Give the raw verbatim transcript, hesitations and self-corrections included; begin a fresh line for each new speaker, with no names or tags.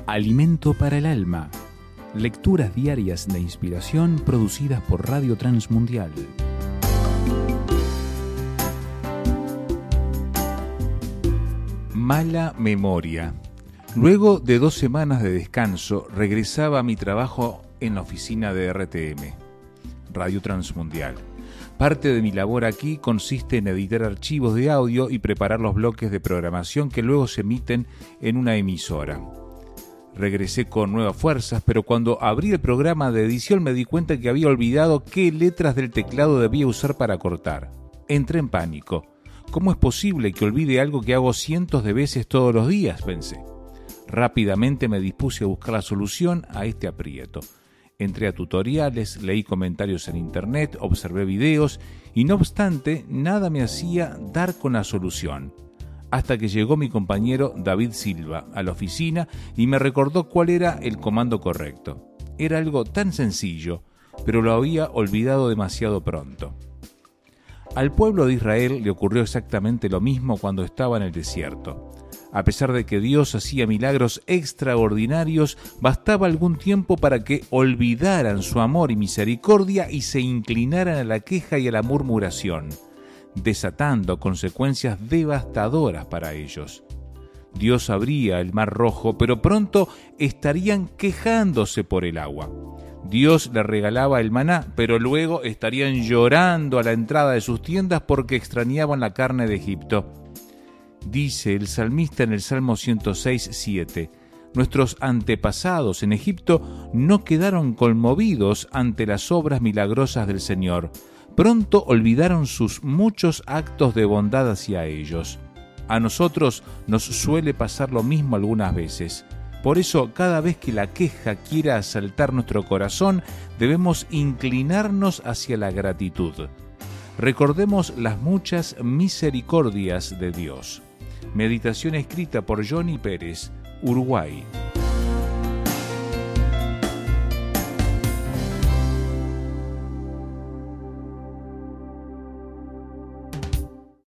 Alimento para el alma. Lecturas diarias de inspiración producidas por Radio Transmundial. Mala memoria. Luego de dos semanas de descanso, regresaba a mi trabajo en la oficina de R T M, Radio Transmundial. Parte de mi labor aquí consiste en editar archivos de audio y preparar los bloques de programación que luego se emiten en una emisora. Regresé con nuevas fuerzas, pero cuando abrí el programa de edición me di cuenta que había olvidado qué letras del teclado debía usar para cortar. Entré en pánico. ¿Cómo es posible que olvide algo que hago cientos de veces todos los días?, pensé. Rápidamente me dispuse a buscar la solución a este aprieto. Entré a tutoriales, leí comentarios en internet, observé videos y no obstante, nada me hacía dar con la solución. Hasta que llegó mi compañero David Silva a la oficina y me recordó cuál era el comando correcto. Era algo tan sencillo, pero lo había olvidado demasiado pronto. Al pueblo de Israel le ocurrió exactamente lo mismo cuando estaba en el desierto. A pesar de que Dios hacía milagros extraordinarios, bastaba algún tiempo para que olvidaran su amor y misericordia y se inclinaran a la queja y a la murmuración, desatando consecuencias devastadoras para ellos. Dios abría el mar rojo, pero pronto estarían quejándose por el agua. Dios le regalaba el maná, pero luego estarían llorando a la entrada de sus tiendas porque extrañaban la carne de Egipto. Dice el salmista en el Salmo ciento seis, siete: nuestros antepasados en Egipto no quedaron conmovidos ante las obras milagrosas del Señor. Pronto olvidaron sus muchos actos de bondad hacia ellos. A nosotros nos suele pasar lo mismo algunas veces. Por eso, cada vez que la queja quiera asaltar nuestro corazón, debemos inclinarnos hacia la gratitud. Recordemos las muchas misericordias de Dios. Meditación escrita por Johnny Pérez, Uruguay.